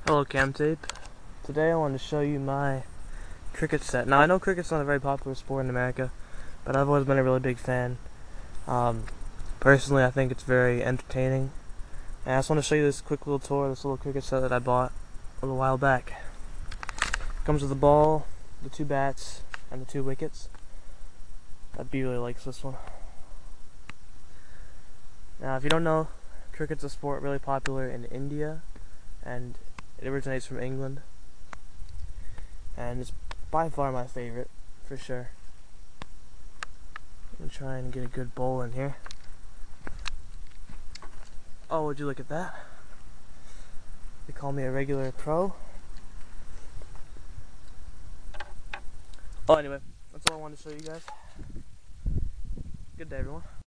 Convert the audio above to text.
Hello Cam Tape. Today I wanted to show you my cricket set. Now I know cricket's not a very popular sport in America, but I've always been a really big fan. Personally I think it's very entertaining. And I just want to show you this quick little tour of this little cricket set that I bought a little while back. It comes with the ball, the 2 bats, and the 2 wickets. B really likes this one. Now if you don't know, cricket's a sport really popular in India, and it originates from England, and it's by far my favorite, for sure. I'm try and get a good bowl in here. Oh, would you look at that? They call me a regular pro. Oh, anyway, that's all I wanted to show you guys. Good day, everyone.